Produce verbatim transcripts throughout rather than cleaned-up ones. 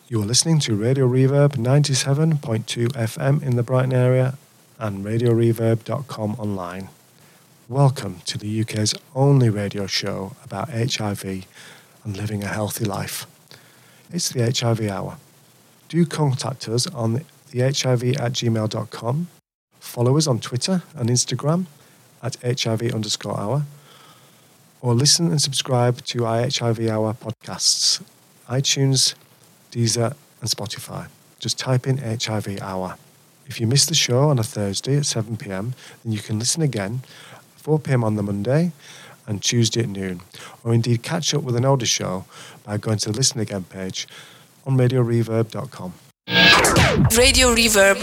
You are listening to Radio Reverb ninety-seven point two F M in the Brighton area and radio reverb dot com online. Welcome to the U K's only radio show about H I V and living a healthy life. It's the H I V Hour. Do contact us on the H I V at gmail dot com. Follow us on Twitter and Instagram at H I V underscore hour. Or listen and subscribe to our H I V Hour podcasts, iTunes, Deezer and Spotify. Just type in H I V Hour. If you miss the show on a Thursday at seven p.m, then you can listen again at four p.m. on the Monday and Tuesday at noon, or indeed catch up with an older show by going to the Listen Again page on radio reverb dot com. Radio Reverb.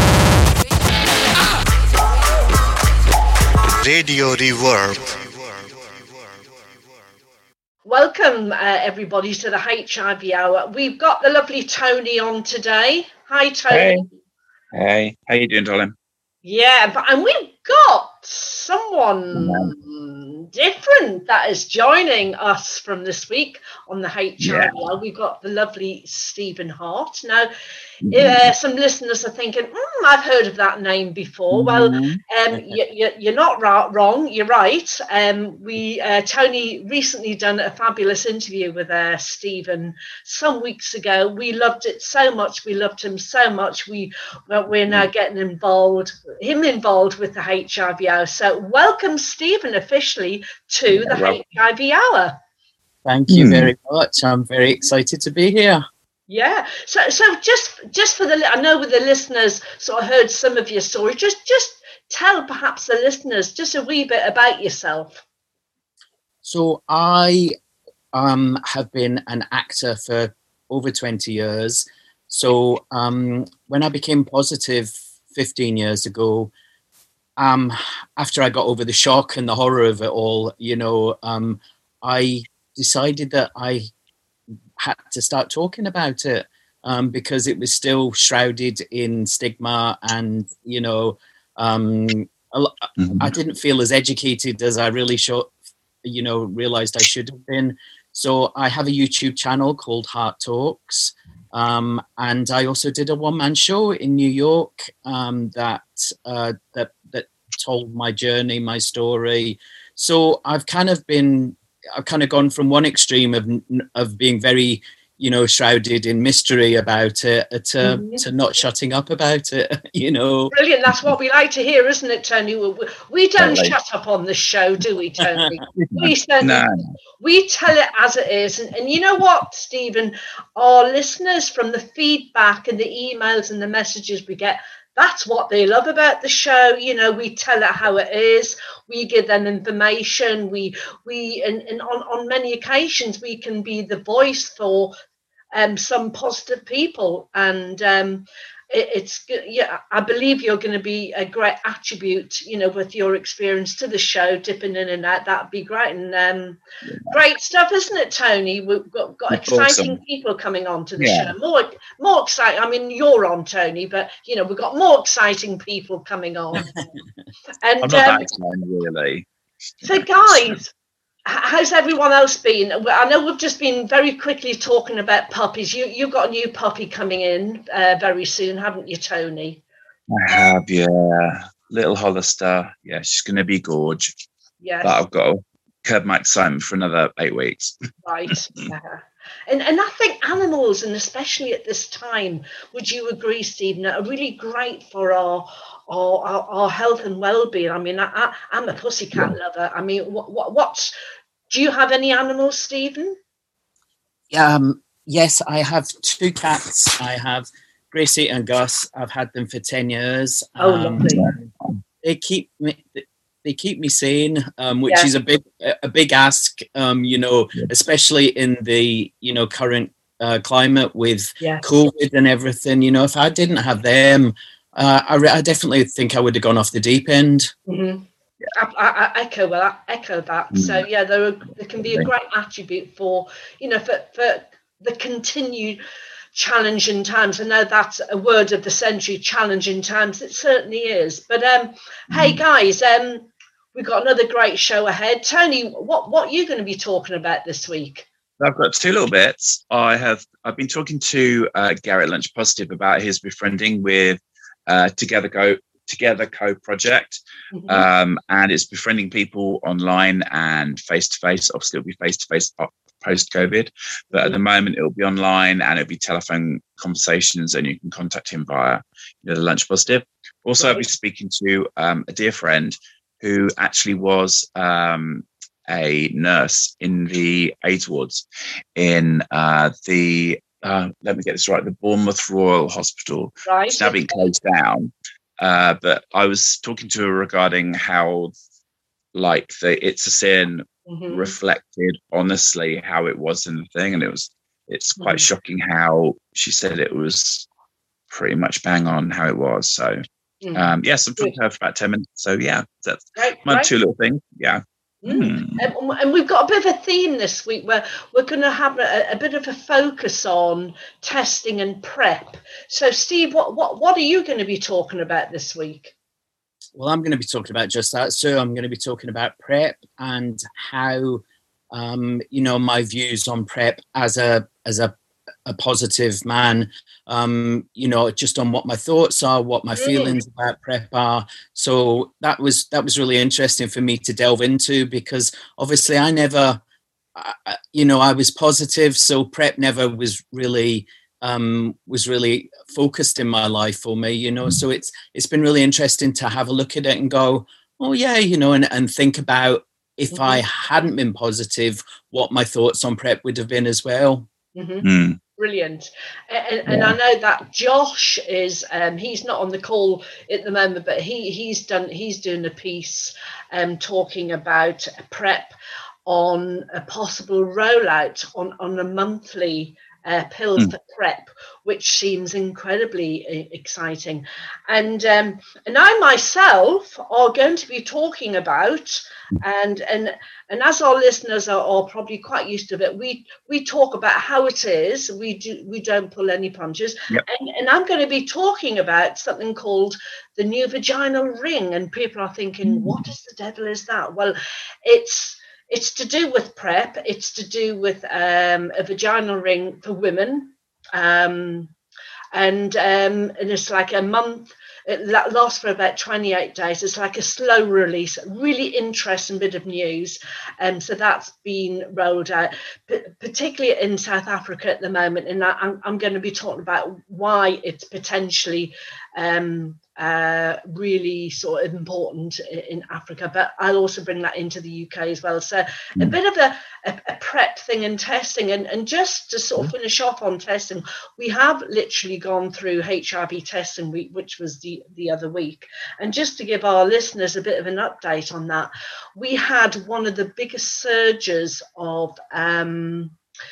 Radio Reverb. Welcome, uh, everybody, to the H I V Hour. We've got the lovely Tony on today. Hi, Tony. Hey, hey. How you doing, darling? Yeah, but and we've got someone yeah. different that is joining us from this week on the H I V Hour. Yeah. We've got the lovely Stephen Hart. Now, mm-hmm. uh, some listeners are thinking, mm, I've heard of that name before. Mm-hmm. Well, um, you, you, you're not ra- wrong. You're right. Um, we uh, Tony recently done a fabulous interview with uh, Stephen some weeks ago. We loved it so much. We loved him so much. We well, we're now getting involved, him involved with the H I V Hour. So welcome, Stephen, officially to the yeah, H I V Hour. Thank you mm. very much. I'm very excited to be here. Yeah. So, so just just for the, I know with the listeners, so I heard some of your story. Just, just tell perhaps the listeners just a wee bit about yourself. So I um, have been an actor for over twenty years. So um, when I became positive fifteen years ago, um, after I got over the shock and the horror of it all, you know, um, I decided that I had to start talking about it um, because it was still shrouded in stigma and, you know, um, mm-hmm. I didn't feel as educated as I really should, you know, realized I should have been. So I have a YouTube channel called Heart Talks. Um, and I also did a one-man show in New York um, that, uh, that, that told my journey, my story. So I've kind of been I've kind of gone from one extreme of of being very, you know, shrouded in mystery about it to, mm-hmm. to not shutting up about it, you know. Brilliant. That's what we like to hear, isn't it, Tony? We, we don't totally. shut up on the show, do we, Tony? we, certainly, no. we tell it as it is. And, and you know what, Stephen? Our listeners, from the feedback and the emails and the messages we get, that's what they love about the show. You know, we tell it how it is. We give them information. We, we, and, and on, on many occasions, we can be the voice for um, some positive people. And um, it, it's, yeah, I believe you're going to be a great attribute, you know, with your experience to the show, dipping in and out. That'd be great. And um, yeah. great stuff, isn't it, Tony? We've got, got exciting awesome. people coming on to the yeah. show. More, more exciting. I mean, you're on, Tony, but, you know, we've got more exciting people coming on. And I'm not um, that excited, really. So, guys, how's everyone else been? I know we've just been very quickly talking about puppies. You, you've got a new puppy coming in uh, very soon, haven't you, Tony? I have, yeah. Little Hollister. Yeah, she's going to be gorge. Yes. But I've got to curb my excitement for another eight weeks. Right. Yeah. And and I think animals, and especially at this time, would you agree, Stephen, are really great for our our, our, our health and well-being. I mean, I, I, I'm a pussycat yeah. lover. I mean, what, what what's do you have any animals, Stephen? Um, yes, I have two cats. I have Gracie and Gus. I've had them for ten years. Oh, um, lovely. They keep me. They keep me sane, um, which yeah. is a big, a big ask, um, you know, yeah. especially in the, you know, current uh, climate with yeah. COVID and everything. You know, if I didn't have them, uh, I, re- I definitely think I would have gone off the deep end. Mm-hmm. I, I, I echo well, I echo that. Mm-hmm. So yeah, there, are, there can be a great attribute for, you know, for for the continued challenging times. I know that's a word of the century, challenging times. It certainly is. But um, mm-hmm. hey guys, um. we've got another great show ahead. Tony, what, what are you going to be talking about this week? I've got two little bits. I have I've been talking to uh, Garrett Lunch Positive about his befriending with uh, Together Go Together Co project, mm-hmm. um, and it's befriending people online and face to face. Obviously, it'll be face to face post COVID, but mm-hmm. at the moment it'll be online and it'll be telephone conversations, and you can contact him via you know the Lunch Positive. Also, right. I'll be speaking to um, a dear friend who actually was. Um, a nurse in the AIDS wards in uh, the, uh, let me get this right, the Bournemouth Royal Hospital. Right. It's now been closed down. Uh, but I was talking to her regarding how, like, the It's a Sin mm-hmm. reflected honestly how it was in the thing. And it was, it's quite mm-hmm. shocking how she said it was pretty much bang on how it was. So, mm-hmm. um, yes, I'm talking to her for about ten minutes. So, yeah, that's right, my right. two little things. Yeah. Mm. Mm. Um, and we've got a bit of a theme this week where we're going to have a, a bit of a focus on testing and PrEP. So, Steve, what, what, what are you going to be talking about this week? Well, I'm going to be talking about just that. So I'm going to be talking about PrEP and how, um, you know, my views on PrEP as a as a, a positive man, um, you know, just on what my thoughts are, what my feelings about PrEP are. So that was that was really interesting for me to delve into, because obviously I never, uh, you know, I was positive, so PrEP never was really um, was really focused in my life for me, you know. So it's it's been really interesting to have a look at it and go, oh yeah, you know, and, and think about if mm-hmm. I hadn't been positive, what my thoughts on PrEP would have been as well. Mm-hmm. Mm. Brilliant. And, and yeah. I know that Josh is um he's not on the call at the moment, but he he's done he's doing a piece um talking about PrEP on a possible rollout on on a monthly uh, pill mm. for PrEP, which seems incredibly exciting. And um, and I myself are going to be talking about, and and and as our listeners are, are probably quite used to it, we we talk about how it is. We do we don't pull any punches. Yep. And and I'm going to be talking about something called the new vaginal ring. And people are thinking, mm. what is the devil is that? Well, it's It's to do with PrEP. It's to do with um, a vaginal ring for women. Um, and, um, and it's like a month. It lasts for about twenty-eight days. It's like a slow release, really interesting bit of news. And um, so that's been rolled out, p- particularly in South Africa at the moment. And I, I'm, I'm going to be talking about why it's potentially um, uh, really sort of important in Africa. But I'll also bring that into the U K as well. So mm. a bit of a, a, a PrEP thing and testing. And, and just to sort of finish off on testing, we have literally gone through H I V testing week, which was the the other week. And just to give our listeners a bit of an update on that, we had one of the biggest surges of um,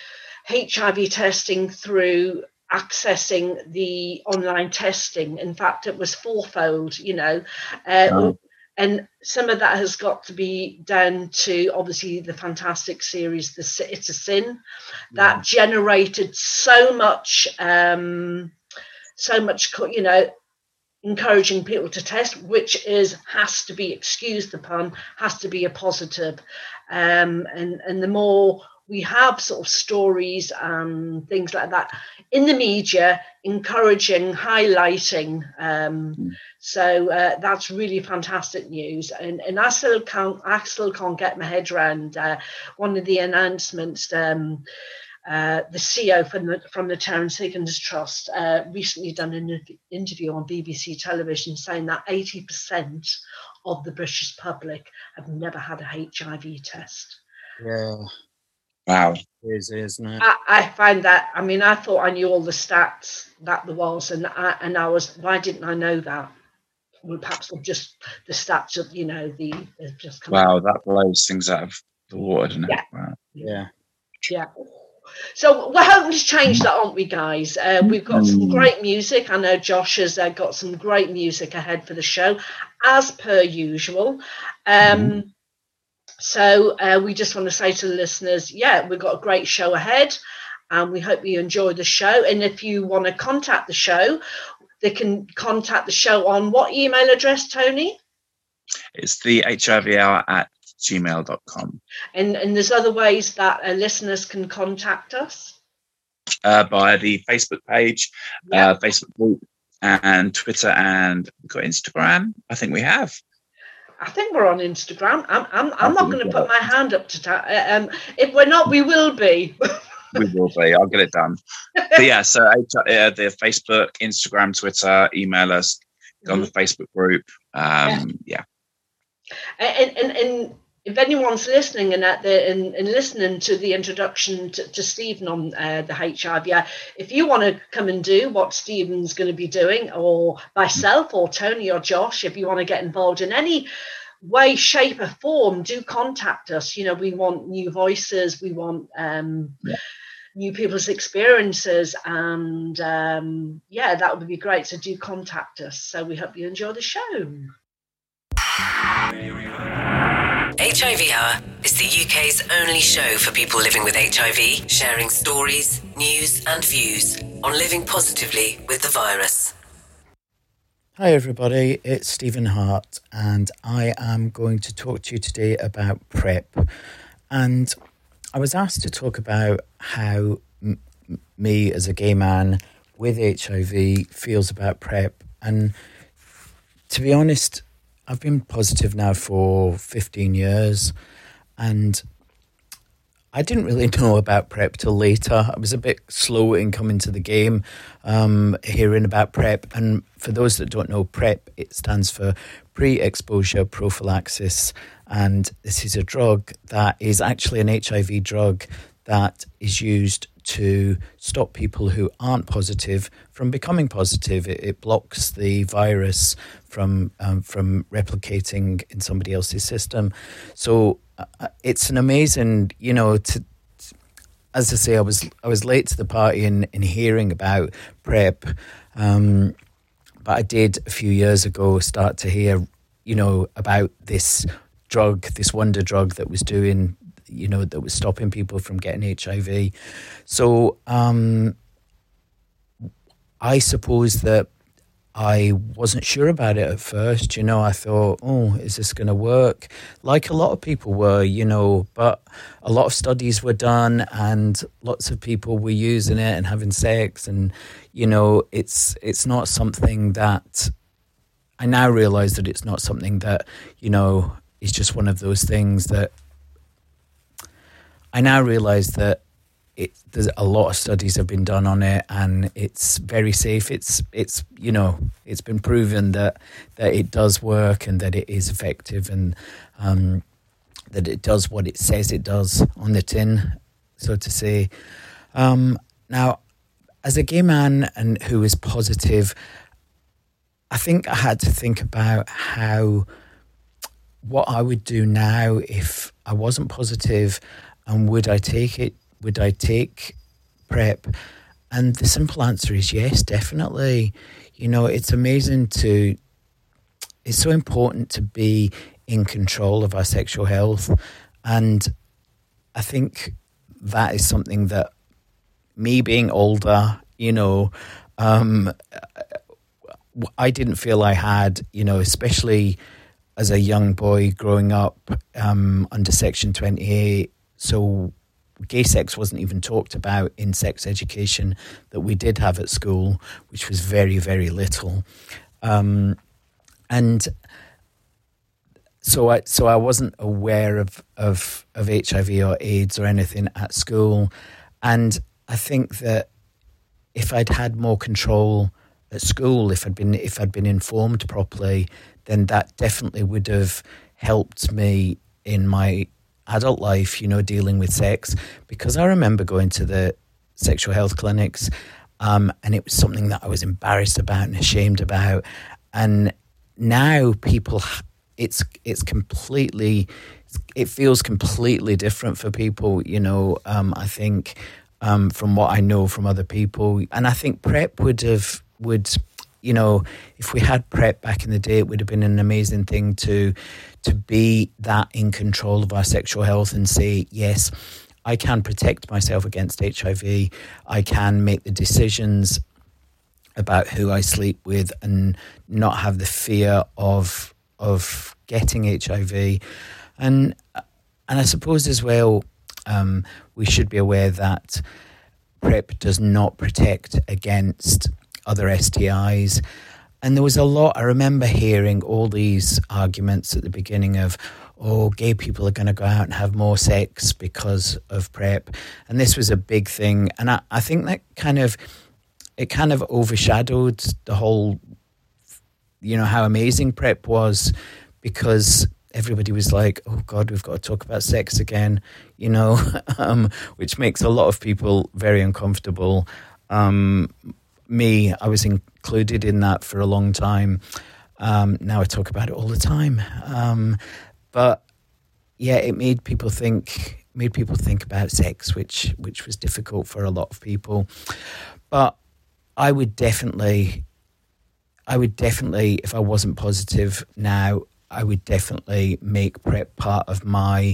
H I V testing through accessing the online testing. In fact, it was fourfold, you know, uh, oh. and some of that has got to be down to obviously the fantastic series, the It's a Sin, that yeah. generated so much, um, so much, you know, encouraging people to test, which is has to be excused upon, has to be a positive, um, and and the more we have sort of stories and things like that in the media, encouraging, highlighting. Um, mm. So uh, that's really fantastic news. And, and I still can't, I still can't get my head around uh, one of the announcements. Um, uh, the C E O from the from the Terence Higgins Trust uh, recently done an interview on B B C television saying that eighty percent of the British public have never had a H I V test. Yeah. Wow. It is, isn't it? I, I find that, I mean, I thought I knew all the stats that there was, and I, and I was, why didn't I know that? Well, perhaps just the stats of, you know, the, just come wow, out. That blows things out of the water, doesn't it? Yeah. Wow. Yeah. Yeah. So we're hoping to change that, aren't we, guys? Uh, we've got some great music. I know Josh has uh, got some great music ahead for the show, as per usual. Um, mm-hmm. So uh, we just want to say to the listeners, yeah, we've got a great show ahead, and we hope you enjoy the show. And if you want to contact the show, they can contact the show on what email address, Tony? It's the H I V hour at gmail dot com. And, and there's other ways that uh, listeners can contact us? Uh, by the Facebook page, Yeah. uh, Facebook group, and Twitter, and we've got Instagram. I think we have. I think we're on Instagram. I'm I'm, I'm not going to put my hand up to ta- uh, um if we're not, we will be. We will be. I'll get it done. But yeah, so uh, the Facebook, Instagram, Twitter, email us, go on the Facebook group. Um, yeah. yeah. And, and and if anyone's listening and at the and, and listening to the introduction to, to Stephen on uh, the H I V, if you want to come and do what Stephen's going to be doing, or myself or Tony or Josh, if you want to get involved in any way, shape or form, do contact us. You know, we want new voices, we want um, yeah. new people's experiences, and um, yeah, that would be great. So do contact us. So we hope you enjoy the show. H I V Hour is the U K's only show for people living with H I V, sharing stories, news and views on living positively with the virus. Hi everybody, it's Stephen Hart, and I am going to talk to you today about PrEP. And I was asked to talk about how m- me as a gay man with H I V feels about PrEP. And to be honest, I've been positive now for fifteen years, and I didn't really know about PrEP till later. I was a bit slow in coming to the game, um, hearing about PrEP. And for those that don't know, PrEP, it stands for pre-exposure prophylaxis. And this is a drug that is actually an H I V drug that is used to stop people who aren't positive from becoming positive. It, it blocks the virus from um, from replicating in somebody else's system. So uh, it's an amazing, you know, to, as I say, I was I was late to the party in, in hearing about PrEP, um, but I did a few years ago start to hear, you know, about this drug, this wonder drug that was doing, you know, that was stopping people from getting H I V. So um, I suppose that I wasn't sure about it at first. You know, I thought, oh, is this going to work? Like a lot of people were, you know, but a lot of studies were done and lots of people were using it and having sex. And, you know, it's it's not something that, I now realise that it's not something that, you know, is just one of those things that, I now realise that it, there's a lot of studies have been done on it, and it's very safe. It's it's you know it's been proven that that it does work and that it is effective, and um, that it does what it says it does on the tin, so to say. Um, now, as a gay man and who is positive, I think I had to think about how what I would do now if I wasn't positive. And would I take it? Would I take PrEP? And the simple answer is yes, definitely. You know, it's amazing to, it's so important to be in control of our sexual health. And I think that is something that me being older, you know, um, I didn't feel I had, you know, especially as a young boy growing up um, under Section twenty-eight. So gay sex wasn't even talked about in sex education that we did have at school, which was very, very little. Um, and so I so I wasn't aware of, of, of H I V or AIDS or anything at school. And I think that if I'd had more control at school, if I'd been if I'd been informed properly, then that definitely would have helped me in my adult life, you know, dealing with sex, because I remember going to the sexual health clinics um, and it was something that I was embarrassed about and ashamed about. And now people, it's it's completely, it feels completely different for people, you know, um, I think um, from what I know from other people. And I think PrEP would have, would, you know, if we had PrEP back in the day, it would have been an amazing thing to to be that in control of our sexual health and say, yes, I can protect myself against H I V. I can make the decisions about who I sleep with and not have the fear of of getting H I V. And and I suppose as well, um, we should be aware that PrEP does not protect against other S T Is. And there was a lot, I remember hearing all these arguments at the beginning of, oh, gay people are going to go out and have more sex because of PrEP. And this was a big thing. And I, I think that kind of, it kind of overshadowed the whole, you know, how amazing PrEP was, because everybody was like, oh God, we've got to talk about sex again, you know, um, which makes a lot of people very uncomfortable. Um, me, I was included in that for a long time. Um, now I talk about it all the time. Um, but yeah, it made people think, made people think about sex, which which was difficult for a lot of people. But I would definitely, I would definitely, if I wasn't positive now, I would definitely make PrEP part of my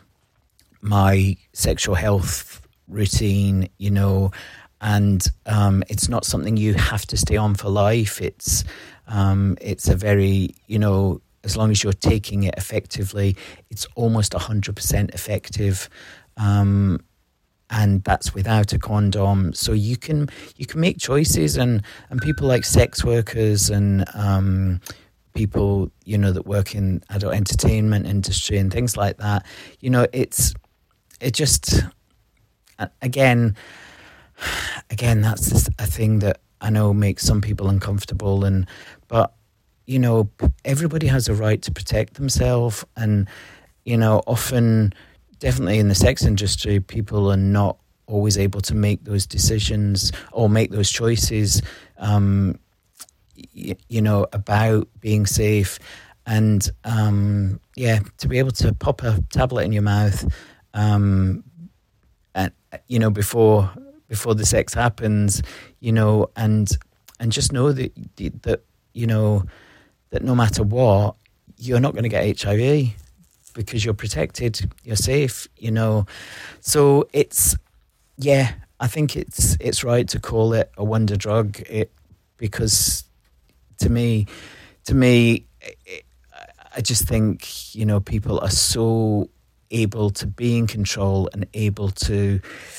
my sexual health routine, you know. And um, it's not something you have to stay on for life. It's um, it's a very, you know, as long as you're taking it effectively, it's almost one hundred percent effective. Um, and that's without a condom. So you can you can make choices, and, and people like sex workers and um, people, you know, that work in adult entertainment industry and things like that, you know, it's, it just, again... Again, that's just a thing that I know makes some people uncomfortable, and but you know, everybody has a right to protect themselves, and you know, often, definitely in the sex industry, people are not always able to make those decisions or make those choices, um, y- you know, about being safe, and um, yeah, to be able to pop a tablet in your mouth, um, and you know, before. before the sex happens, you know, and and just know that that you know that no matter what, you're not going to get H I V because you're protected, you're safe, you know. So it's, yeah, I think it's it's right to call it a wonder drug, it because to me, to me, it, I just think, you know, people are so able to be in control and able to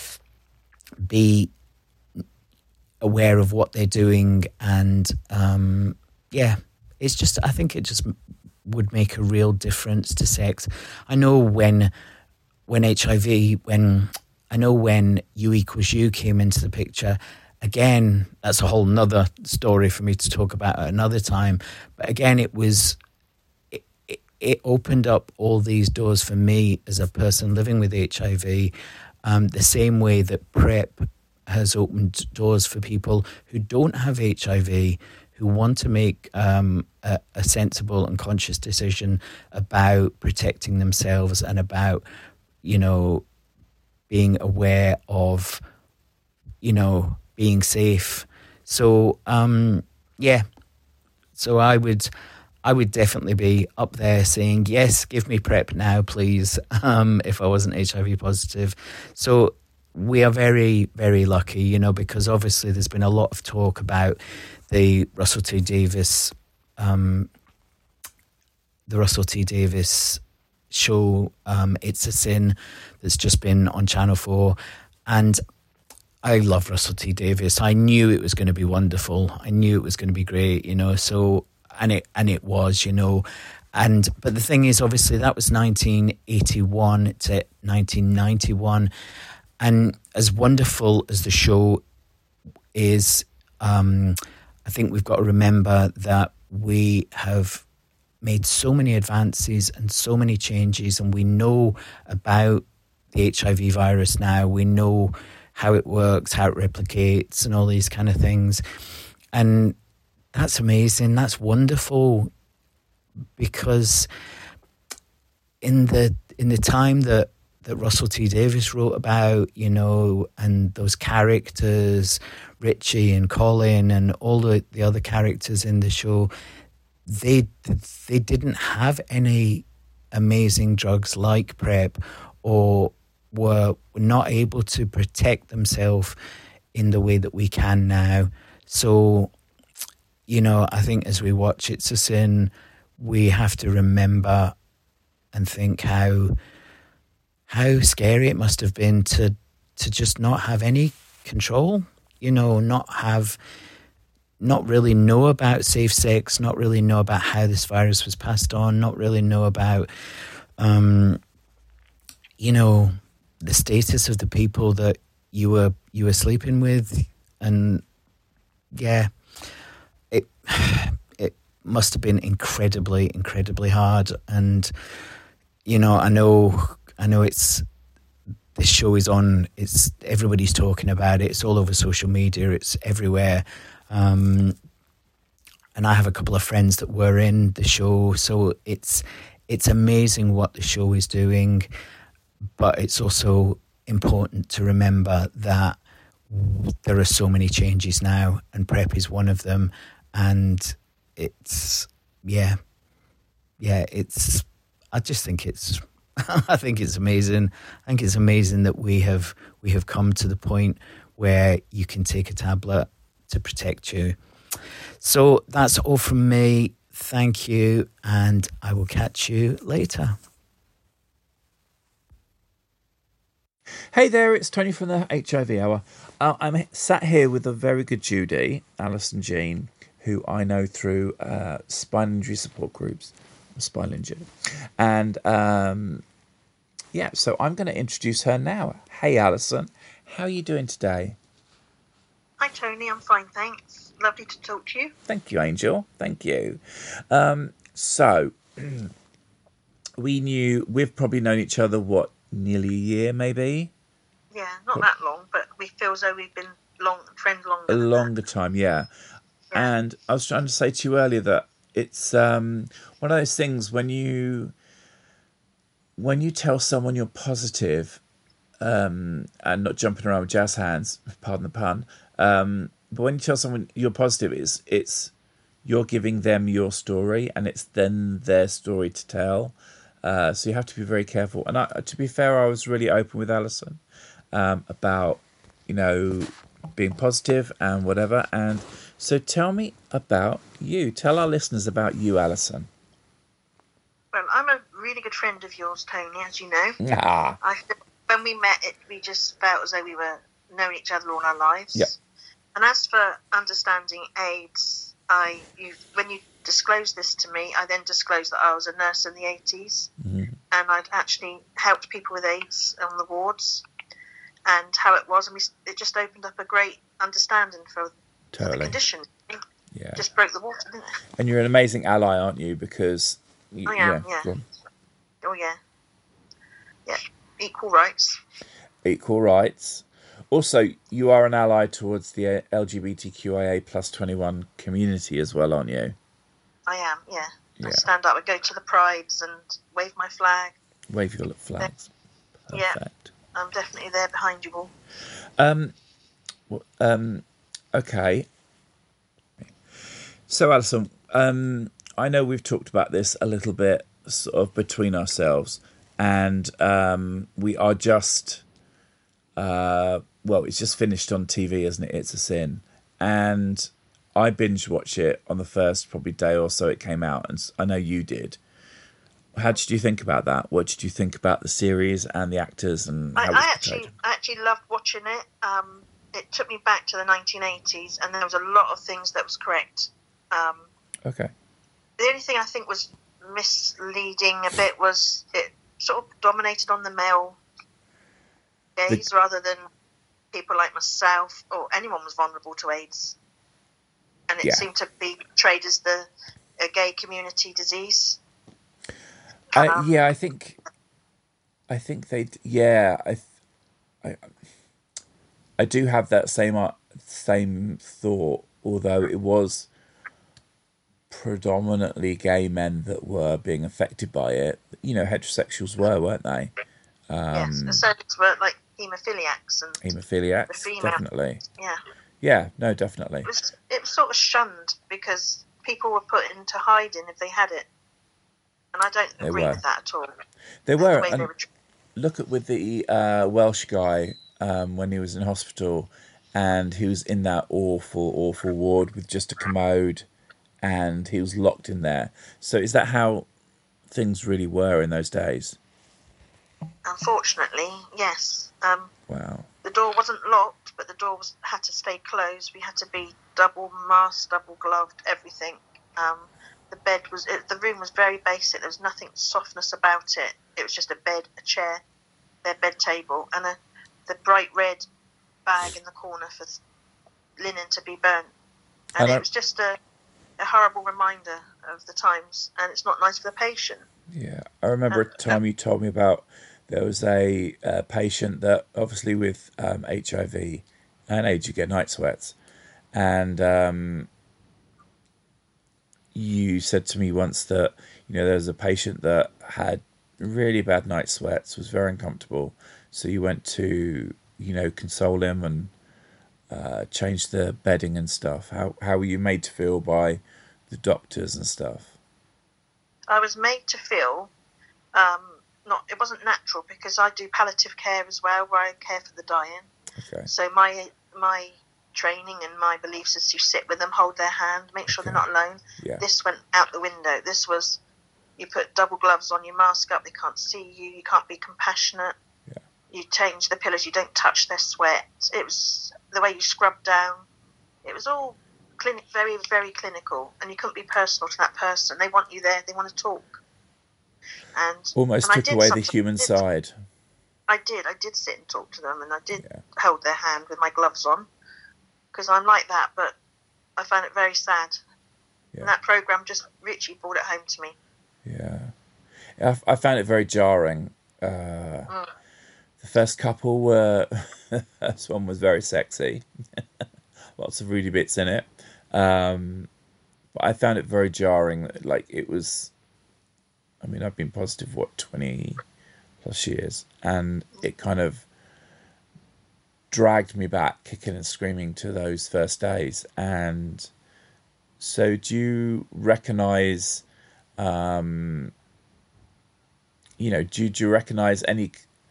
be aware of what they're doing, and um, yeah, it's just, I think it just would make a real difference to sex. I know when when H I V, when I know when U equals U came into the picture, again, that's a whole nother story for me to talk about at another time, but again, it was it, it, it opened up all these doors for me as a person living with H I V. Um, the same way that PrEP has opened doors for people who don't have H I V, who want to make um, a, a sensible and conscious decision about protecting themselves and about, you know, being aware of, you know, being safe. So, um, yeah, so I would... I would definitely be up there saying, yes, give me PrEP now, please, um, if I wasn't H I V positive. So we are very, very lucky, you know, because obviously there's been a lot of talk about the Russell T Davies, um, the Russell T Davies show, um, It's a Sin, that's just been on Channel four. And I love Russell T Davies. I knew it was going to be wonderful. I knew it was going to be great, you know, so... And it and it was, you know, and but the thing is, obviously, that was nineteen eighty-one to nineteen ninety-one, and as wonderful as the show is, um, I think we've got to remember that we have made so many advances and so many changes, and we know about the H I V virus now. We know how it works, how it replicates, and all these kind of things, and that's amazing. That's wonderful, because in the in the time that, that Russell T Davies wrote about, you know, and those characters, Richie and Colin and all the, the other characters in the show, they they didn't have any amazing drugs like PrEP, or were not able to protect themselves in the way that we can now. So, you know, I think as we watch It's a Sin, we have to remember and think how how scary it must have been to to just not have any control, you know, not have, not really know about safe sex, not really know about how this virus was passed on, not really know about, um, you know, the status of the people that you were you were sleeping with, and yeah, it it must have been incredibly, incredibly hard. And you know, I know, I know it's. This show is on, it's everybody's talking about it, it's all over social media, it's everywhere. Um, and I have a couple of friends that were in the show, so it's it's amazing what the show is doing, but it's also important to remember that there are so many changes now, and PrEP is one of them. And it's, yeah, yeah, it's, I just think it's, I think it's amazing. I think it's amazing that we have we have come to the point where you can take a tablet to protect you. So that's all from me. Thank you, and I will catch you later. Hey there, it's Tony from the H I V Hour. Uh, I'm sat here with a very good Judy, Alison Jean, who I know through uh, spine injury support groups. Spinal injury. And um, yeah, so I'm going to introduce her now. Hey, Alison, how are you doing today? Hi, Tony. I'm fine, thanks. Lovely to talk to you. Thank you, Angel. Thank you. Um, so we knew, we've probably known each other, what, nearly a year, maybe? Yeah, not that long, but we feel as though we've been long friends longer. A longer time, yeah. yeah. And I was trying to say to you earlier that it's um, one of those things when you when you tell someone you're positive, um, and not jumping around with jazz hands, pardon the pun, um, but when you tell someone you're positive, it's, it's you're giving them your story, and it's then their story to tell. Uh, so you have to be very careful. And I, to be fair, I was really open with Alison um, about, you know, being positive and whatever. And so tell me about you. Tell our listeners about you, Alison. Well, I'm a really good friend of yours, Tony, as you know. Ah. I, when we met, it, we just felt as though we were knowing each other all our lives. Yep. And as for understanding AIDS, I you when you disclosed this to me, I then disclosed that I was a nurse in the eighties, mm-hmm. and I'd actually helped people with AIDS on the wards, and how it was, and we, it just opened up a great understanding for totally. the condition. Yeah. Just broke the water, didn't it? And you're an amazing ally, aren't you? Because you, I am, yeah. yeah. Oh, yeah. Yeah. Equal rights. Equal rights. Also, you are an ally towards the L G B T Q I A plus twenty-one community as well, aren't you? I am, yeah. yeah. I stand up, I go to the prides and wave my flag. Wave your flags. Perfect. Yeah. I'm definitely there behind you all. Um, um, okay. So, Alison, um, I know we've talked about this a little bit sort of between ourselves, and um, we are just, uh, well, it's just finished on T V, isn't it? It's a Sin. And I binge watched it on the first probably day or so it came out, and I know you did. How did you think about that? What did you think about the series and the actors? And I, how I actually, I actually loved watching it. Um, it took me back to the nineteen eighties, and there was a lot of things that was correct. Um, okay. The only thing I think was misleading a bit was it sort of dominated on the male gaze the... rather than people like myself or anyone was vulnerable to AIDS, and it yeah. seemed to be portrayed as the a gay community disease. I, um, yeah, I think, I think they, yeah, I, I, I do have that same same thought. Although it was predominantly gay men that were being affected by it, you know, heterosexuals were, weren't they? Um, yes, the surgeons were like haemophiliacs and haemophiliacs, definitely. Yeah, yeah, no, definitely. It was, it was sort of shunned because people were put into hiding if they had it. And I don't they agree were. with that at all. They were. The and they were... Look at with the uh, Welsh guy um, when he was in hospital, and he was in that awful, awful ward with just a commode, and he was locked in there. So is that how things really were in those days. Unfortunately, yes. Um, wow. The door wasn't locked, but the door was, had to stay closed. We had to be double masked, double gloved, everything. Um, the bed was, it, the room was very basic. There was nothing softness about it. It was just a bed, a chair, their bed table, and a the bright red bag in the corner for linen to be burnt. And, and it I, was just a, a horrible reminder of the times, and it's not nice for the patient. Yeah, I remember and, a time you told me about there was a, a patient that obviously with um, H I V and AIDS you get night sweats, and um, you said to me once that, you know, there was a patient that had really bad night sweats, was very uncomfortable, so you went to, you know, console him and uh, change the bedding and stuff. How how were you made to feel by the doctors and stuff? I was made to feel um, not. It wasn't natural because I do palliative care as well, where I care for the dying. Okay. So my my training and my beliefs is to sit with them, hold their hand, make sure okay. they're not alone. Yeah. This went out the window. This was, you put double gloves on, you mask up, they can't see you, you can't be compassionate. Yeah. You change the pillows, you don't touch their sweat. It was the way you scrub down. It was all clinic, very, very clinical, and you couldn't be personal to that person. They want you there, they want to talk. And almost and took away the human I side. I did. I did sit and talk to them, and I did yeah. hold their hand with my gloves on, because I'm like that. But I found it very sad. Yeah. And that program just Richie brought it home to me. Yeah, I, I found it very jarring. Uh, mm. The first couple were, the first one was very sexy, lots of Rudy bits in it. Um, but I found it very jarring. Like it was, I mean, I've been positive what twenty plus years, and it kind of dragged me back, kicking and screaming, to those first days. And so, do you recognise? Um, you know, do, do you recognise any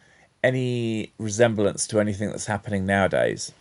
any resemblance to anything that's happening nowadays?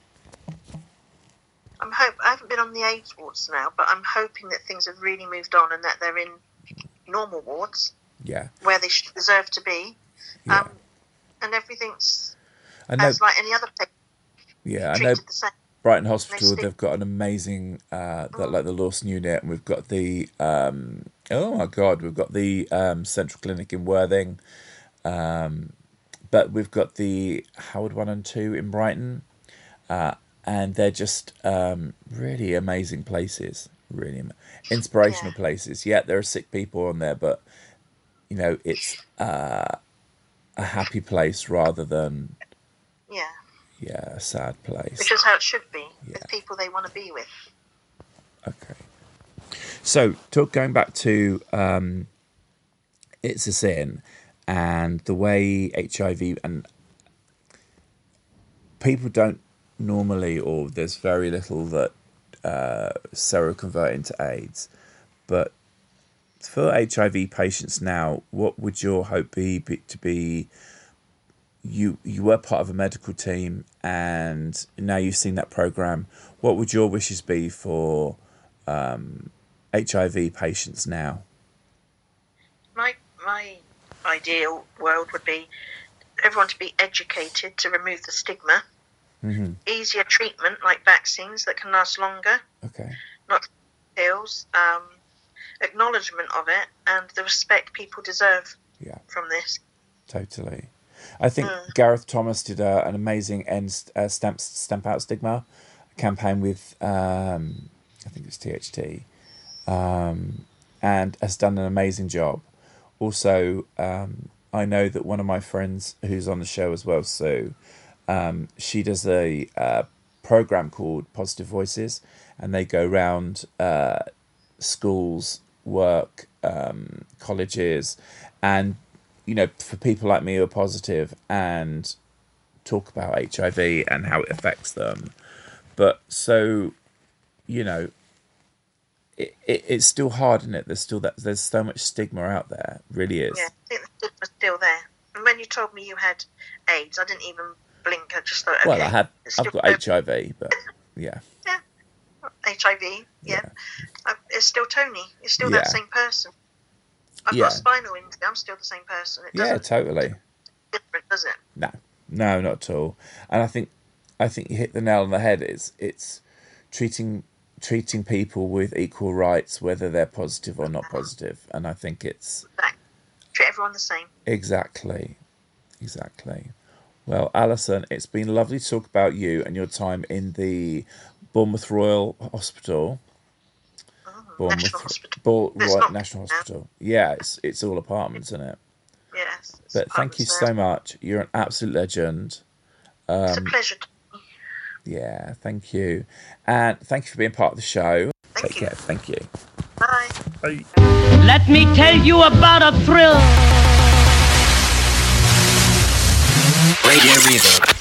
I'm hope I haven't been on the AIDS wards now, but I'm hoping that things have really moved on and that they're in normal wards. Yeah. Where they should deserve to be. Yeah. Um, and everything's I know, as like any other patient. Yeah, I know. The same. Brighton Hospital, they've got an amazing, uh, that, mm. like the Lawson unit, and we've got the, um, oh my God, we've got the um, Central Clinic in Worthing, um, but we've got the Howard one and two in Brighton, uh, and they're just um, really amazing places, really am- inspirational yeah. places. Yeah, there are sick people on there, but, you know, it's uh, a happy place rather than... Yeah. Yeah, a sad place. Which is how it should be, yeah. with people they want to be with. Okay. So, talk, going back to um, It's a Sin and the way H I V, and people don't normally, or there's very little that uh, seroconvert into AIDS, but for H I V patients now, what would your hope be, be to be... You you were part of a medical team, and now you've seen that program. What would your wishes be for um, H I V patients now? My my ideal world would be everyone to be educated to remove the stigma, mm-hmm. easier treatment like vaccines that can last longer. Okay. Not pills. Um, acknowledgement of it and the respect people deserve. Yeah. From this. Totally. I think mm. Gareth Thomas did uh, an amazing end uh, stamp stamp out stigma campaign with um, I think it's T H T, um, and has done an amazing job. Also, um, I know that one of my friends who's on the show as well, Sue, um, she does a uh, program called Positive Voices, and they go around uh, schools, work, um, colleges, and you know, for people like me who are positive, and talk about H I V and how it affects them. But so, you know, it, it it's still hard, isn't it? There's still that there's so much stigma out there. It really is. Yeah, I think the stigma's still there. And when you told me you had AIDS, I didn't even blink. I just thought, okay, well, I have. I've got there. H I V, but yeah. Yeah, H I V. Yeah, yeah. It's still Tony. It's still yeah. that same person. I've yeah. got a spinal injury. I'm still the same person. It Yeah, doesn't totally. different, does it? No, no, not at all. And I think, I think you hit the nail on the head. It's it's treating treating people with equal rights, whether they're positive or not positive. And I think it's Right. Treat everyone the same. exactly, exactly. Well, Alison, it's been lovely to talk about you and your time in the Bournemouth Royal Hospital. Oh, Bournemouth National Hospital. Bo- It's Royal not National now. Hospital. Yeah, it's it's all apartments, isn't it? Yes. it's But thank you apartments so there. much. You're an absolute legend. It's a Um, pleasure. yeah, thank you, and thank you for being part of the show. Thank Take you. care. Thank you. Bye. Bye. Let me tell you about a thrill. Radio Reverb.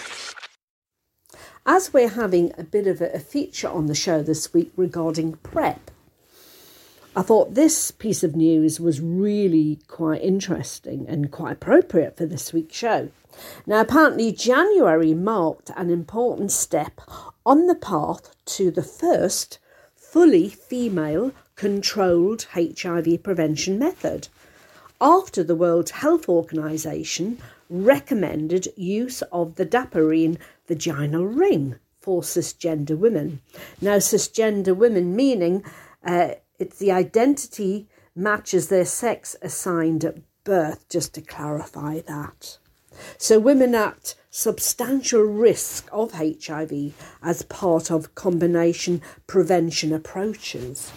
As we're having a bit of a, a feature on the show this week regarding PrEP, I thought this piece of news was really quite interesting and quite appropriate for this week's show. Now, apparently January marked an important step on the path to the first fully female controlled H I V prevention method, after the World Health Organization recommended use of the Dapirin vaginal ring for cisgender women. Now, cisgender women meaning uh, it's the identity matches their sex assigned at birth, just to clarify that. So women at substantial risk of H I V as part of combination prevention approaches.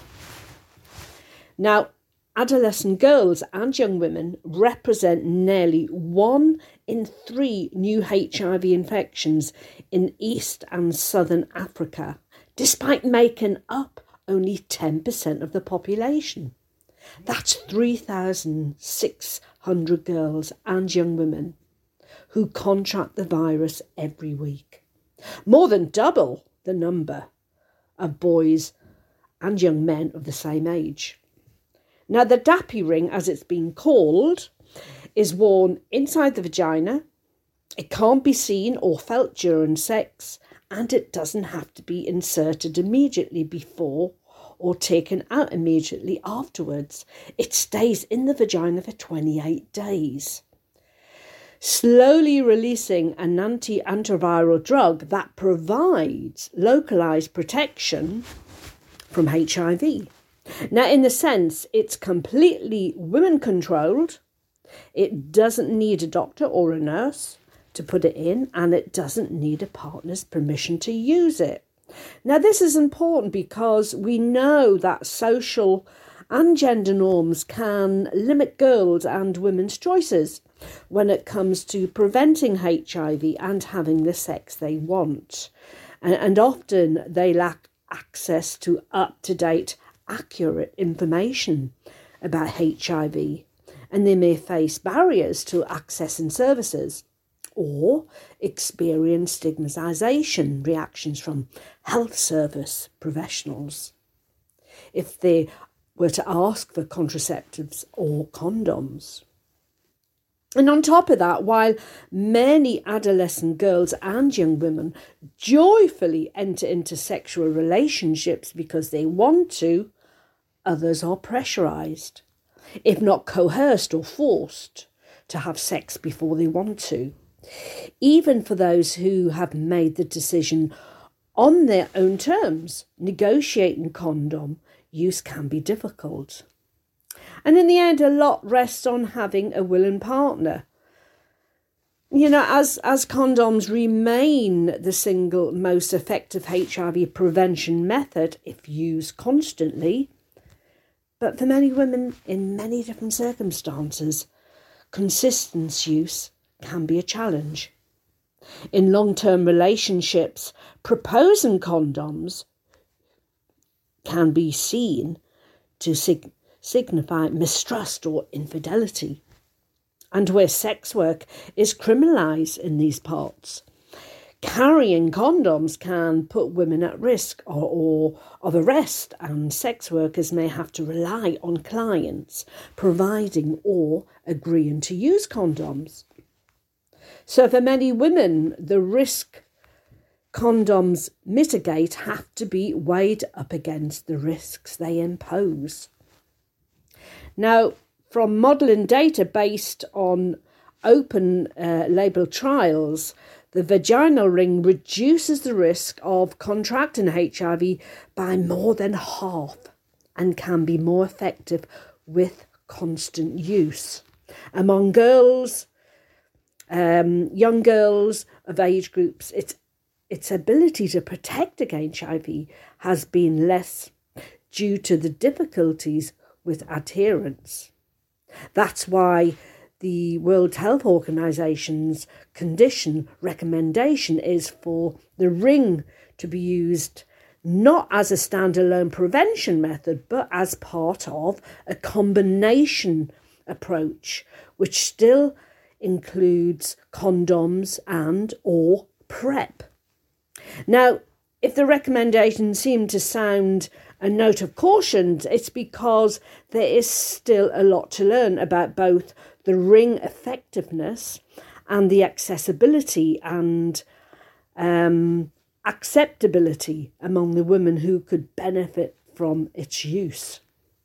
Now, adolescent girls and young women represent nearly one in three new H I V infections in East and Southern Africa, despite making up only ten percent of the population. That's three thousand six hundred girls and young women who contract the virus every week. More than double the number of boys and young men of the same age. Now, the Dapi ring, as it's been called, is worn inside the vagina. It can't be seen or felt during sex, and it doesn't have to be inserted immediately before or taken out immediately afterwards. It stays in the vagina for twenty-eight days, slowly releasing an anti-antiviral drug that provides localized protection from H I V. Now, in the sense, it's completely women-controlled. It doesn't need a doctor or a nurse to put it in, and it doesn't need a partner's permission to use it. Now, this is important because we know that social and gender norms can limit girls' and women's choices when it comes to preventing H I V and having the sex they want. And, and often they lack access to up-to-date, accurate information about H I V, and they may face barriers to accessing services or experience stigmatization reactions from health service professionals if they were to ask for contraceptives or condoms. And on top of that, while many adolescent girls and young women joyfully enter into sexual relationships because they want to, others are pressurised, if not coerced or forced, to have sex before they want to. Even for those who have made the decision on their own terms, negotiating condom use can be difficult. And in the end, a lot rests on having a willing partner. You know, as, as condoms remain the single most effective H I V prevention method if used constantly, but for many women in many different circumstances, consistent use can be a challenge. In long-term relationships, proposing condoms can be seen to sig- signify mistrust or infidelity. And where sex work is criminalised in these parts, carrying condoms can put women at risk or, or of arrest, and sex workers may have to rely on clients providing or agreeing to use condoms. So for many women, the risk condoms mitigate have to be weighed up against the risks they impose. Now, from modelling data based on open uh, label trials, the vaginal ring reduces the risk of contracting H I V by more than half and can be more effective with constant use. Among girls, um, young girls of age groups, its, its ability to protect against H I V has been less due to the difficulties with adherence. That's why the World Health Organization's condition recommendation is for the ring to be used not as a standalone prevention method, but as part of a combination approach, which still includes condoms and or PrEP. Now, if the recommendations seem to sound a note of caution, it's because there is still a lot to learn about both the ring effectiveness and the accessibility and um, acceptability among the women who could benefit from its use.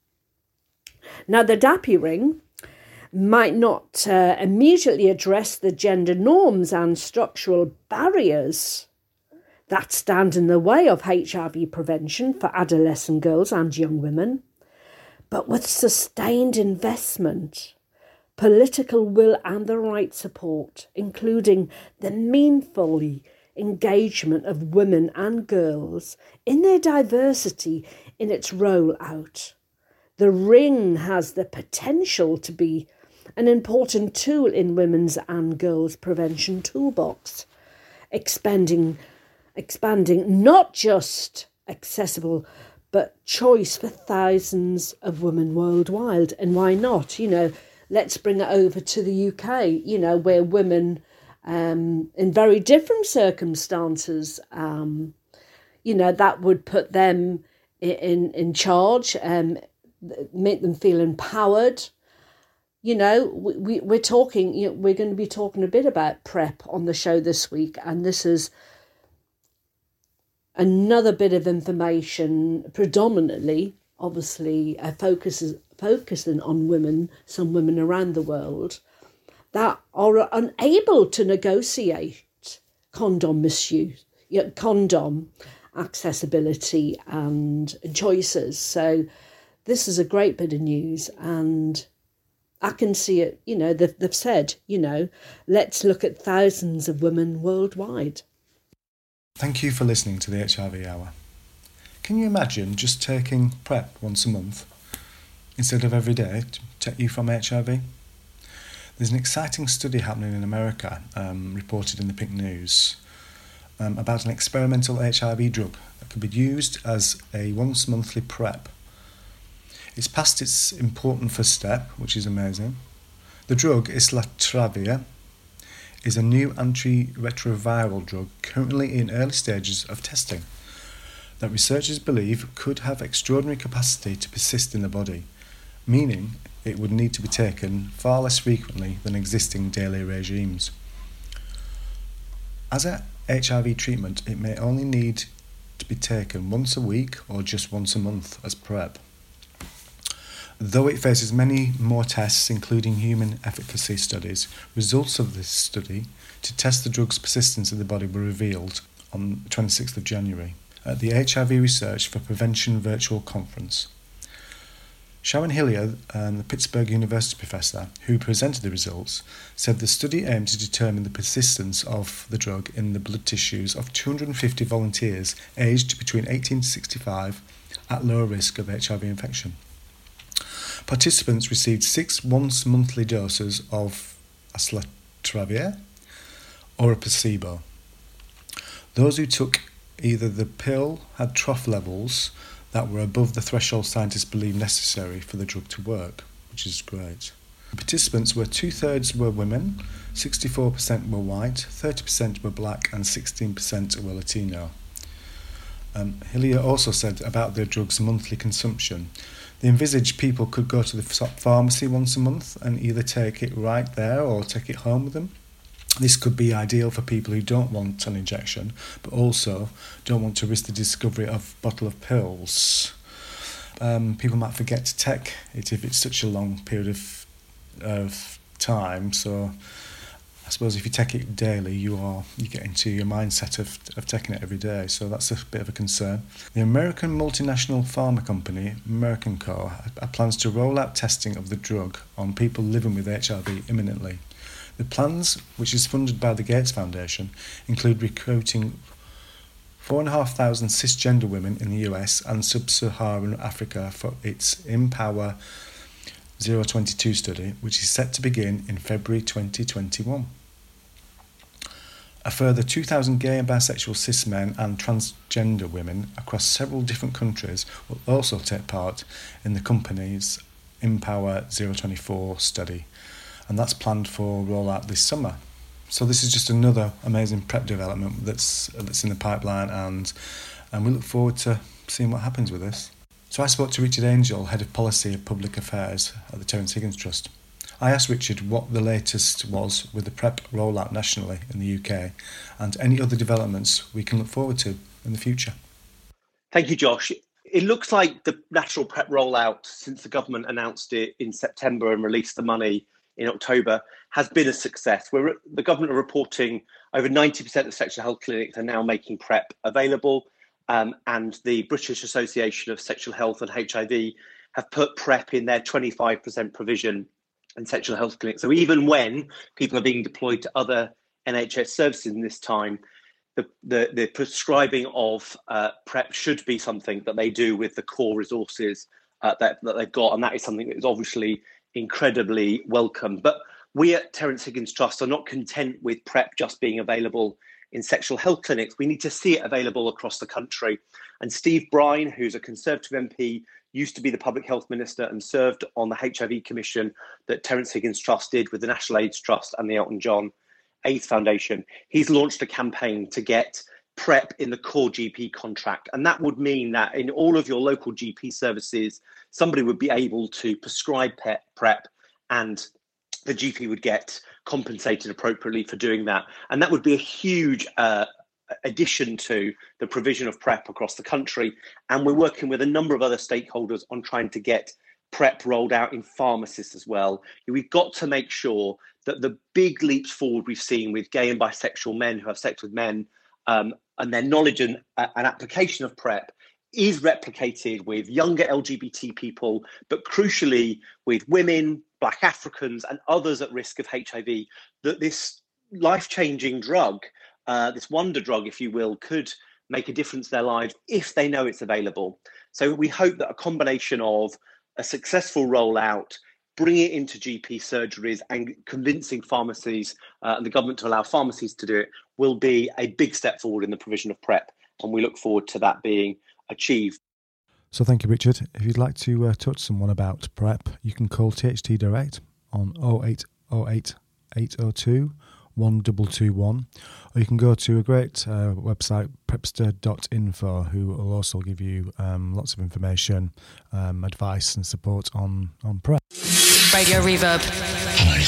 Now, the DAPI ring might not uh, immediately address the gender norms and structural barriers that stand in the way of H I V prevention for adolescent girls and young women, but with sustained investment, political will and the right support, including the meaningful engagement of women and girls in their diversity in its rollout, the ring has the potential to be an important tool in women's and girls' prevention toolbox, expanding expanding not just accessible but choice for thousands of women worldwide. And why not? You know, let's bring it over to the U K, you know, where women um, in very different circumstances, um, you know, that would put them in, in charge, um, make them feel empowered. You know, we, we, we're talking, you know, we're going to be talking a bit about PrEP on the show this week, and this is another bit of information, predominantly, obviously, uh, focuses, focusing on women, some women around the world, that are unable to negotiate condom misuse, yeah, condom accessibility and choices. So this is a great bit of news, and I can see it, you know, they've, they've said, you know, let's look at thousands of women worldwide. Thank you for listening to the H I V Hour. Can you imagine just taking PrEP once a month instead of every day to protect you from H I V? There's an exciting study happening in America, um, reported in the Pink News, um, about an experimental H I V drug that could be used as a once monthly PrEP. It's past its important first step, which is amazing. The drug, islatravir, is a new antiretroviral drug currently in early stages of testing that researchers believe could have extraordinary capacity to persist in the body, meaning it would need to be taken far less frequently than existing daily regimes. As a H I V treatment, it may only need to be taken once a week or just once a month as PrEP. Though it faces many more tests, including human efficacy studies, results of this study to test the drug's persistence in the body were revealed on the twenty-sixth of January at the H I V Research for Prevention Virtual Conference. Sharon Hillier, um, the Pittsburgh University professor who presented the results, said the study aimed to determine the persistence of the drug in the blood tissues of two hundred fifty volunteers aged between eighteen to sixty-five at lower risk of H I V infection. Participants received six once-monthly doses of islatravir or a placebo. Those who took either the pill had trough levels that were above the threshold scientists believe necessary for the drug to work, which is great. The participants were two-thirds were women, sixty-four percent were white, thirty percent were black, and sixteen percent were Latino. Um, Hillier also said about the drug's monthly consumption. They envisaged people could go to the pharmacy once a month and either take it right there or take it home with them. This could be ideal for people who don't want an injection, but also don't want to risk the discovery of a bottle of pills. um, people might forget to take it if it's such a long period of of time. So I suppose if you take it daily, you are you get into your mindset of of taking it every day. So that's a bit of a concern. The American multinational pharma company American Co plans to roll out testing of the drug on people living with H I V imminently. The plans, which is funded by the Gates Foundation, include recruiting four and a half thousand cisgender women in the U S and sub-Saharan Africa for its Empower zero twenty-two study, which is set to begin in February twenty twenty-one. A further two thousand gay and bisexual cis men and transgender women across several different countries will also take part in the company's Empower zero twenty-four study, and that's planned for rollout this summer. So this is just another amazing PrEP development that's that's in the pipeline, and and we look forward to seeing what happens with this. So I spoke to Richard Angel, Head of Policy and Public Affairs at the Terence Higgins Trust. I asked Richard what the latest was with the PrEP rollout nationally in the U K and any other developments we can look forward to in the future. Thank you, Josh. It looks like the national PrEP rollout, since the government announced it in September and released the money in October, has been a success. We're, the government are reporting over ninety percent of sexual health clinics are now making PrEP available, um, and the British Association of Sexual Health and H I V have put PrEP in their twenty-five percent provision in sexual health clinics. So even when people are being deployed to other N H S services in this time, the, the, the prescribing of uh, PrEP should be something that they do with the core resources uh, that, that they've got, and that is something that is obviously incredibly welcome. But we at Terence Higgins Trust are not content with PrEP just being available in sexual health clinics. We need to see it available across the country. And Steve Brine, who's a Conservative M P, used to be the Public Health Minister and served on the H I V Commission that Terence Higgins Trust did with the National AIDS Trust and the Elton John AIDS Foundation. He's launched a campaign to get PrEP in the core G P contract. And that would mean that in all of your local G P services, somebody would be able to prescribe PrEP and the G P would get compensated appropriately for doing that. And that would be a huge uh, addition to the provision of PrEP across the country. And we're working with a number of other stakeholders on trying to get PrEP rolled out in pharmacists as well. We've got to make sure that the big leaps forward we've seen with gay and bisexual men who have sex with men um, and their knowledge and, uh, and application of PrEP is replicated with younger L G B T people, but crucially with women, Black Africans and others at risk of H I V, that this life-changing drug, uh, this wonder drug, if you will, could make a difference in their lives if they know it's available. So we hope that a combination of a successful rollout, bringing it into G P surgeries and convincing pharmacies uh, and the government to allow pharmacies to do it will be a big step forward in the provision of PrEP. And we look forward to that being achieved. So thank you, Richard. If you'd like to uh, touch someone about PrEP, you can call T H T Direct on oh eight oh eight, eight oh two, one two two one, or you can go to a great uh, website, prepster dot info, who will also give you um, lots of information, um, advice and support on, on PrEP. Radio Reverb. Play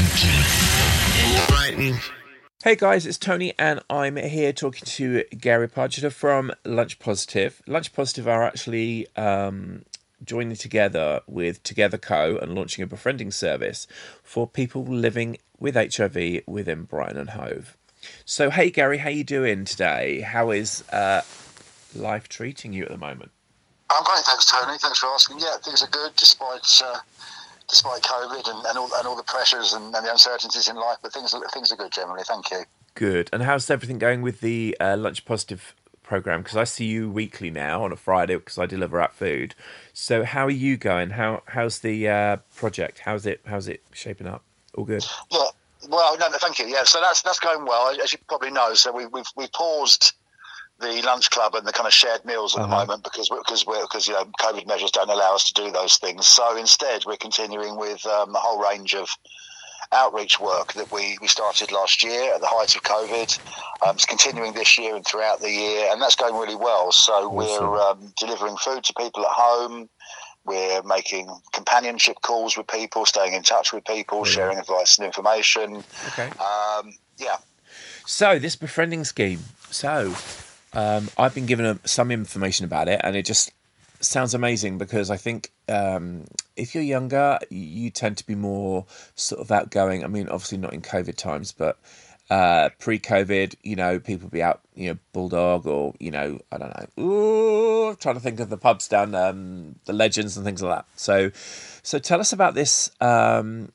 something Lightning. Hey guys, it's Tony and I'm here talking to Gary Pargeter from Lunch Positive. Lunch Positive are actually um, joining together with Together Co and launching a befriending service for people living with H I V within Brighton and Hove. So hey Gary, how you doing today? How is uh, life treating you at the moment? I'm great, thanks Tony, thanks for asking. Yeah, things are good despite uh, despite COVID and, and all and all the pressures and, and the uncertainties in life, but things are, things are good generally, thank you. Good. And how's everything going with the uh, Lunch Positive program? Because I see you weekly now on a Friday because I deliver out food. So how are you going? How how's the uh, project? How's it how's it shaping up? All good? Yeah. Well, no, no, thank you. Yeah, so that's that's going well, as you probably know. So we, we've we paused the lunch club and the kind of shared meals at uh-huh. the moment because we're, because we're because you know COVID measures don't allow us to do those things. So instead, we're continuing with um, a whole range of outreach work that we, we started last year at the height of COVID. Um, it's continuing this year and throughout the year, and that's going really well. So awesome. We're um, delivering food to people at home. We're making companionship calls with people, staying in touch with people, yeah. sharing advice and information. Okay. Um, yeah. So this befriending scheme. So um, I've been given a, some information about it, and it just sounds amazing, because I think um, if you're younger, you tend to be more sort of outgoing. I mean, obviously not in COVID times, but uh, pre-COVID, you know, people be out, you know, Bulldog or, you know, I don't know, ooh, I'm trying to think of the pubs down um, the Legends and things like that. So, so tell us about this um,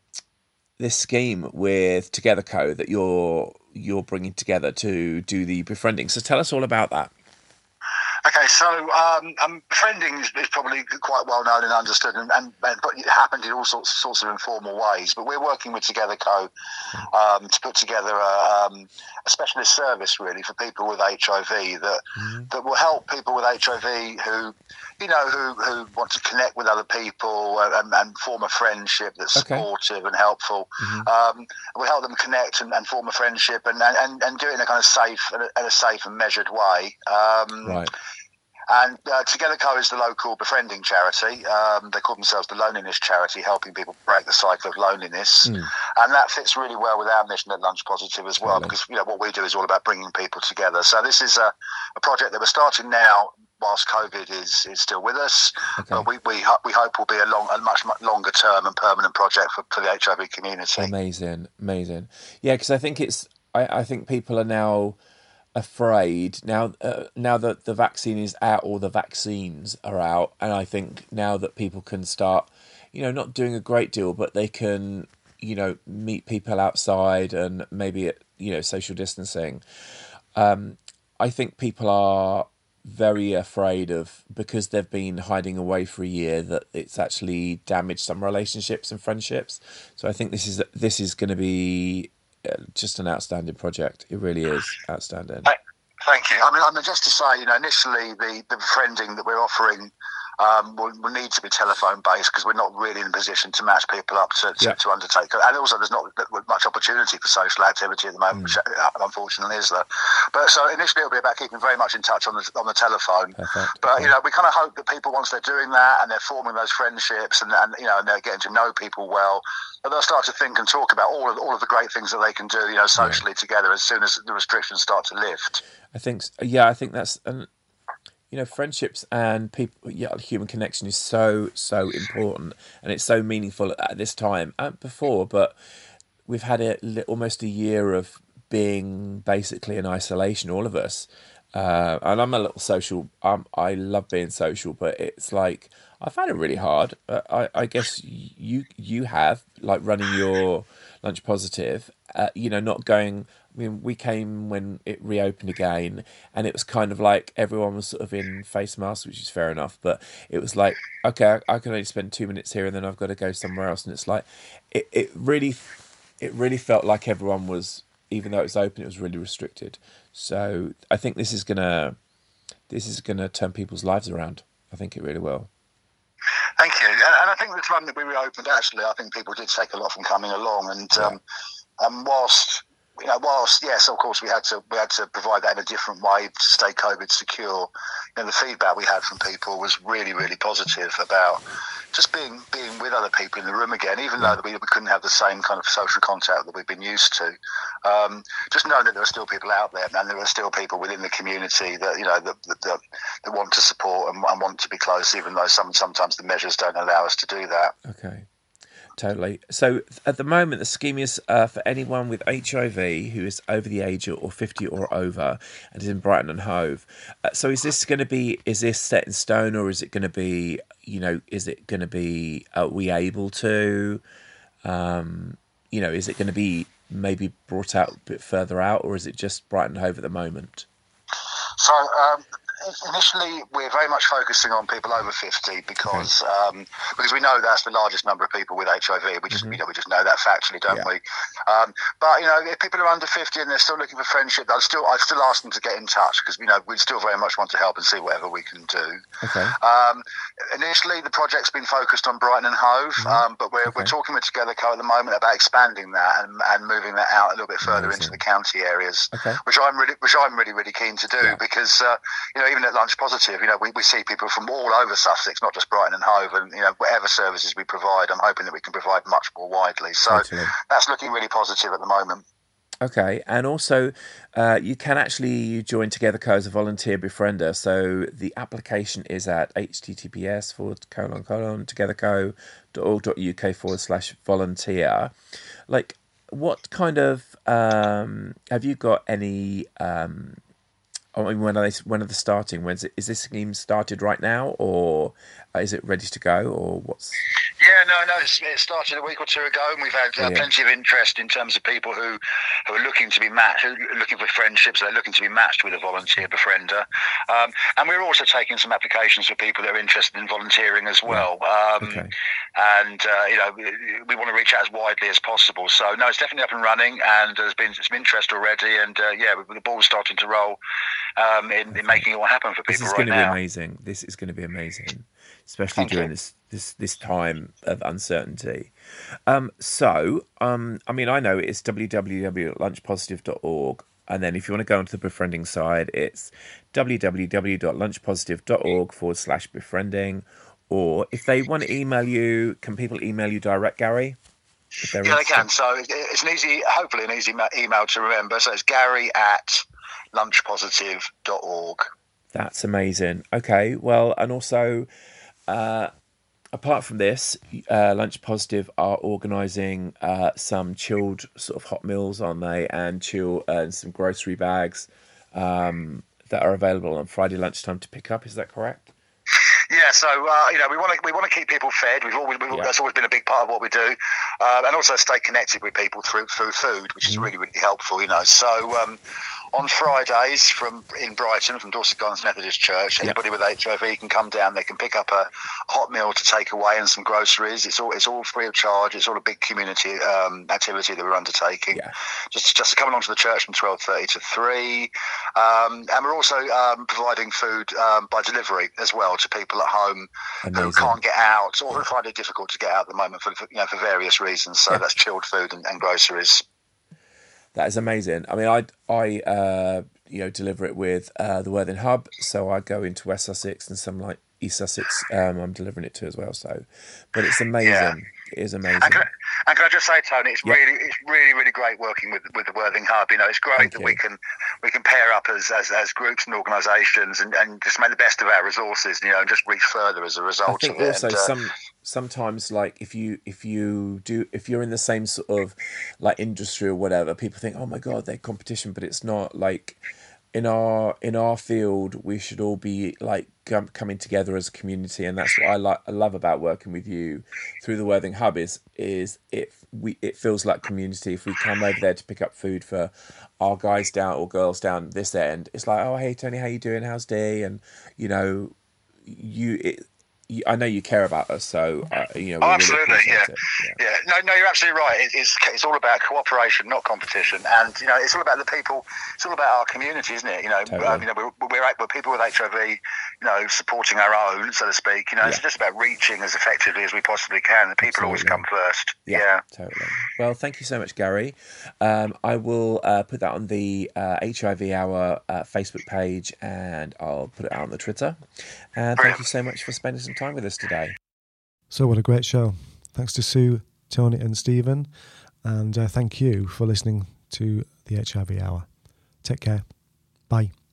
this scheme with Together Co that you're you're bringing together to do the befriending. So tell us all about that. Okay, so um, um, befriending is, is probably quite well known and understood, and, and, and but it happened in all sorts sorts of informal ways. But we're working with Together Co um, to put together a, um, a specialist service, really, for people with H I V that mm-hmm. that will help people with H I V who, you know, who, who want to connect with other people and, and form a friendship that's okay. supportive and helpful. Mm-hmm. Um, we help them connect and, and form a friendship and, and, and do it in a kind of safe, in a, in a safe and measured way. Um, right. And uh, Together Co is the local befriending charity. Um, they call themselves the Loneliness Charity, helping people break the cycle of loneliness. Mm. And that fits really well with our mission at Lunch Positive as well, totally. Because you know what we do is all about bringing people together. So this is a, a project that we're starting now whilst COVID is, is still with us. Okay. But we, we, we hope will be a, long, a much, much longer term and permanent project for, for the H I V community. Amazing, amazing. Yeah, because I think it's, I, I think people are now afraid now uh, now that the vaccine is out, or the vaccines are out, and I think now that people can start, you know, not doing a great deal, but they can, you know, meet people outside and maybe at, you know, social distancing. Um, I think people are very afraid of, because they've been hiding away for a year, that it's actually damaged some relationships and friendships. So I think this is this is going to be just an outstanding project. It really is outstanding. Thank you. I mean, I mean, just to say, you know, initially the, the befriending that we're offering um, will, will need to be telephone based, because we're not really in a position to match people up to, to, yeah. to undertake. And also, there's not much opportunity for social activity at the moment, mm. which unfortunately is there. But so initially, it'll be about keeping very much in touch on the on the telephone. Perfect. But you know, we kind of hope that people, once they're doing that and they're forming those friendships, and, and you know, and they're getting to know people well, that they'll start to think and talk about all of all of the great things that they can do, you know, socially yeah. together as soon as the restrictions start to lift. I think, yeah, I think that's, um, you know, friendships and people, yeah, human connection is so, so important, and it's so meaningful at this time and before, but we've had it almost a year of being basically in isolation, all of us. Uh, and I'm a little social, um, I love being social, but it's like, I find it really hard. Uh, I, I guess you, you have, like running your Lunch Positive, uh, you know, not going, I mean, we came when it reopened again, and it was kind of like everyone was sort of in face masks, which is fair enough. But it was like, okay, I can only spend two minutes here, and then I've got to go somewhere else. And it's like, it, it really, it really felt like everyone was, even though it was open, it was really restricted. So I think this is gonna, this is gonna turn people's lives around. I think it really will. Thank you. And, and I think the time that we reopened, actually, I think people did take a lot from coming along. And yeah. um, and whilst. You know, whilst yes, of course, we had to we had to provide that in a different way to stay COVID secure. You know, the feedback we had from people was really, really positive about just being being with other people in the room again, even though we, we couldn't have the same kind of social contact that we've been used to. Um, just knowing that there are still people out there, and there are still people within the community that you know that that, that, that want to support and, and want to be close, even though some sometimes the measures don't allow us to do that. Okay. Totally. So at the moment, the scheme is uh, for anyone with H I V who is over the age of or fifty or over and is in Brighton and Hove. Uh, so is this going to be, is this set in stone, or is it going to be, you know, is it going to be, are we able to, um, you know, is it going to be maybe brought out a bit further out, or is it just Brighton and Hove at the moment? So, um, initially, we're very much focusing on people over fifty because okay. um, because we know that's the largest number of people with H I V. We just mm-hmm. you know we just know that factually, don't yeah. we? Um, but you know, if people are under fifty and they're still looking for friendship, I'd still I'd still ask them to get in touch, because you know we still very much want to help and see whatever we can do. Okay. Um, initially, the project's been focused on Brighton and Hove, mm-hmm. um, but we're okay. we're talking with Together Co at the moment about expanding that and, and moving that out a little bit further Amazing. into the county areas, okay. which I'm really which I'm really really keen to do yeah. because uh, you know. Even at Lunch Positive, you know, we, we see people from all over Sussex, not just Brighton and Hove, and you know, whatever services we provide, I'm hoping that we can provide much more widely. So Totally. That's looking really positive at the moment. Okay, and also uh, you can actually join Together Co as a volunteer befriender. So the application is at https forward colon colon togetherco.org.uk forward slash volunteer. Like, what kind of um, have you got any? Um, I mean, when are they? When are they starting? When's it? Is this scheme started right now, or is it ready to go, or what's? Yeah, no, no. It's, it started a week or two ago, and we've had uh, plenty of interest in terms of people who, who are looking to be matched, who are looking for friendships. They're looking to be matched with a volunteer befriender, um, and we're also taking some applications for people that are interested in volunteering as well. Um, okay. And uh, you know, we, we want to reach out as widely as possible. So no, it's definitely up and running, and there's been some interest already. And uh, yeah, the ball's starting to roll um, in, in making it all happen for people right now. This is going to be amazing. This is going to be amazing. Especially Thank during you. this this this time of uncertainty. Um, so, um, I mean, I know it's w w w dot lunch positive dot org, and then if you want to go onto the befriending side, it's w w w dot lunch positive dot org forward slash befriending. Or if they want to email you, can people email you direct, Gary? Yeah, they can. So it's an easy, hopefully an easy email to remember. So it's Gary at lunch positive dot org. That's amazing. Okay, well, and also. Uh, apart from this, uh, Lunch Positive are organising uh, some chilled sort of hot meals, aren't they? And chill and uh, some grocery bags um, that are available on Friday lunchtime to pick up. Is that correct? Yeah, so uh, you know we want to we want to keep people fed. We've always we've, yeah. That's always been a big part of what we do, uh, and also stay connected with people through through food, which is really really helpful. You know, so. Um, On Fridays from in Brighton, from Dorset Gardens Methodist Church, anybody yep. with H I V can come down. They can pick up a hot meal to take away and some groceries. It's all it's all free of charge. It's all a big community um, activity that we're undertaking. Yeah. Just just to come along to the church from twelve thirty to three, um, and we're also um, providing food um, by delivery as well to people at home Amazing. Who can't get out or who find it difficult to get out at the moment for, for you know for various reasons. So yeah. that's chilled food and, and groceries. That is amazing. I mean, I I uh, you know deliver it with uh, the Worthing Hub, so I go into West Sussex and some like East Sussex. Um, I'm delivering it to as well. So, but it's amazing. Yeah. It is amazing. And can, I, and can I just say, Tony, it's yep. really it's really really great working with with the Worthing Hub. You know, it's great Thank that you. we can we can pair up as as, as groups and organisations and, and just make the best of our resources. You know, and just reach further as a result. I think of also it. And, uh, some. Sometimes, like if you if you do if you're in the same sort of like industry or whatever, people think, oh my god, they're competition, but it's not. Like in our in our field, we should all be like com- coming together as a community, and that's what I like. I love about working with you through the Worthing Hub is is it we it feels like community. If we come over there to pick up food for our guys down or girls down this end, it's like, oh hey Tony, how you doing? How's day? And you know, you it. I know you care about us, so uh, you know. Oh, absolutely, really yeah. yeah, yeah. No, no, you're absolutely right. It, it's it's all about cooperation, not competition, and you know, it's all about the people. It's all about our community, isn't it? You know, totally. um, you know, we're, we're we're people with H I V, you know, supporting our own, so to speak. You know, yeah. it's just about reaching as effectively as we possibly can. The people absolutely. always come first. Yeah, yeah, totally. Well, thank you so much, Gary. Um, I will uh, put that on the uh, H I V Hour uh, Facebook page, and I'll put it out on the Twitter. And thank you so much for spending some time with us today. So what a great show. Thanks to Sue, Tony and Stephen, and uh, thank you for listening to the H I V Hour. Take care. Bye.